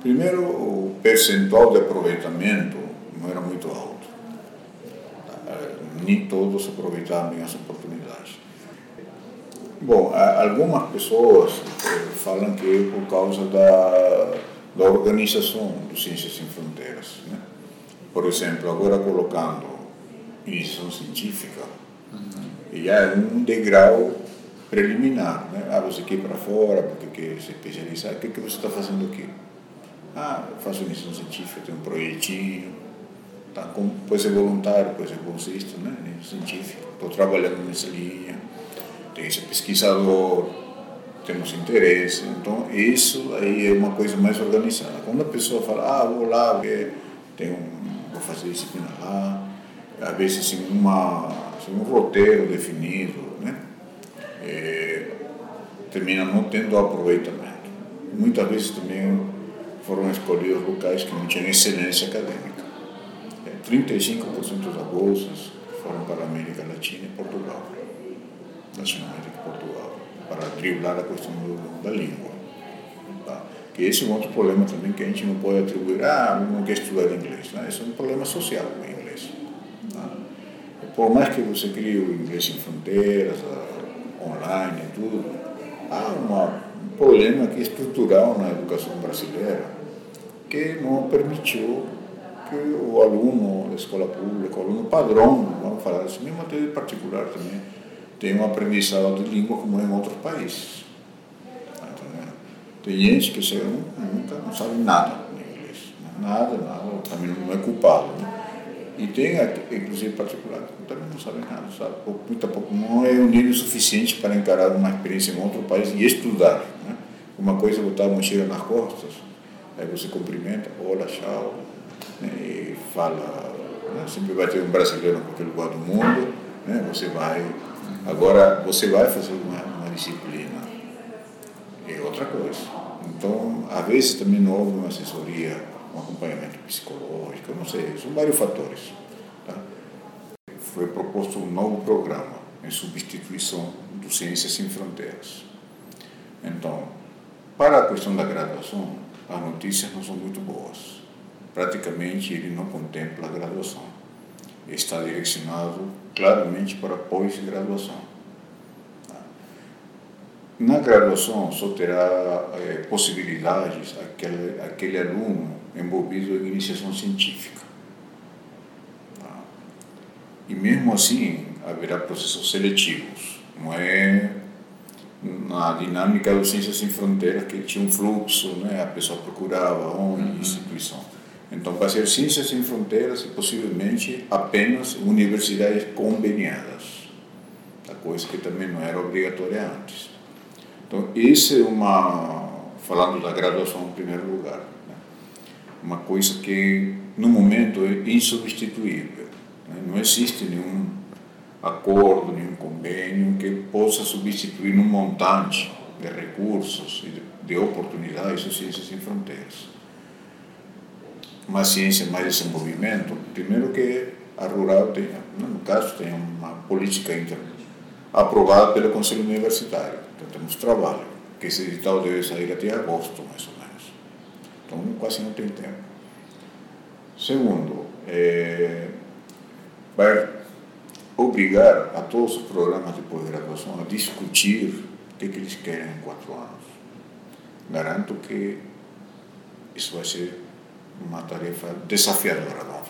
Primeiro, o percentual de aproveitamento não era muito alto. Nem todos aproveitavam as oportunidades. Bom, algumas pessoas falam que é por causa da organização do Ciências Sem Fronteiras, né? Por exemplo, agora colocando iniciação científica, já é um degrau preliminar, né? Você quer ir para fora porque quer se especializar, o que você está fazendo aqui? Eu faço iniciação científica, tenho um projetinho, tá? Pode ser voluntário, pode ser bolsista, né? Científico, estou trabalhando nessa linha, tem esse pesquisador, temos interesse, então isso aí é uma coisa mais organizada. Quando a pessoa fala, vou lá, vou fazer disciplina lá, às vezes sem um roteiro definido, né? Termina não tendo aproveitamento. Muitas vezes também foram escolhidos locais que não tinham excelência acadêmica. 35% das bolsas foram para a América Latina e Portugal, Latinoamérica e Portugal, para driblar a questão da língua. Tá? Que esse é um outro problema também que a gente não pode atribuir, não quer estudar inglês. Né? Isso é um problema social, o inglês. Tá? Por mais que você crie o inglês sem fronteiras, online e tudo, há um problema aqui estrutural na educação brasileira que não permitiu que o aluno da escola pública, o aluno padrão, vamos falar assim, mesmo até particular também, tenha um aprendizado de língua como é em outros países. Tem gente que chega nunca não sabe nada de inglês, nada, também não é culpado. Né? E tem, inclusive particular, que também não sabe nada, sabe? Muito pouco, não é um nível suficiente para encarar uma experiência em outro país e estudar. Né? Uma coisa é botar a mochila nas costas, aí você cumprimenta, olá, tchau, né? E fala, né? Sempre vai ter um brasileiro em qualquer lugar do mundo, né? Agora você vai fazer uma disciplina, é outra coisa. Então, às vezes também não houve uma assessoria, um acompanhamento psicológico, não sei, são vários fatores. Tá? Foi proposto um novo programa em substituição do Ciências Sem Fronteiras. Então, para a questão da graduação, as notícias não são muito boas. Praticamente ele não contempla a graduação. Está direcionado claramente para pós-graduação. Tá? Na graduação só terá possibilidades aquele aluno envolvido em iniciação científica. Tá? E mesmo assim haverá processos seletivos. Não é na dinâmica do Ciências Sem Fronteiras que tinha um fluxo, né? A pessoa procurava onde, instituição. Então, para ser Ciências Sem Fronteiras, possivelmente apenas universidades conveniadas, a coisa que também não era obrigatória antes. Então, esse é falando da graduação em primeiro lugar, né? Uma coisa que, no momento, é insubstituível. Né? Não existe nenhum acordo, nenhum convênio que possa substituir um montante de recursos e de oportunidades de Ciências Sem Fronteiras. Uma ciência mais desenvolvimento, primeiro que a Rural tem, no caso, tem uma política aprovada pelo Conselho Universitário. Então temos trabalho, que esse edital deve sair até agosto, mais ou menos. Então quase não tem tempo. Segundo, vai obrigar a todos os programas de pós-graduação a discutir o que eles querem em 4 anos. Garanto que isso vai ser uma tarefa desafiadora.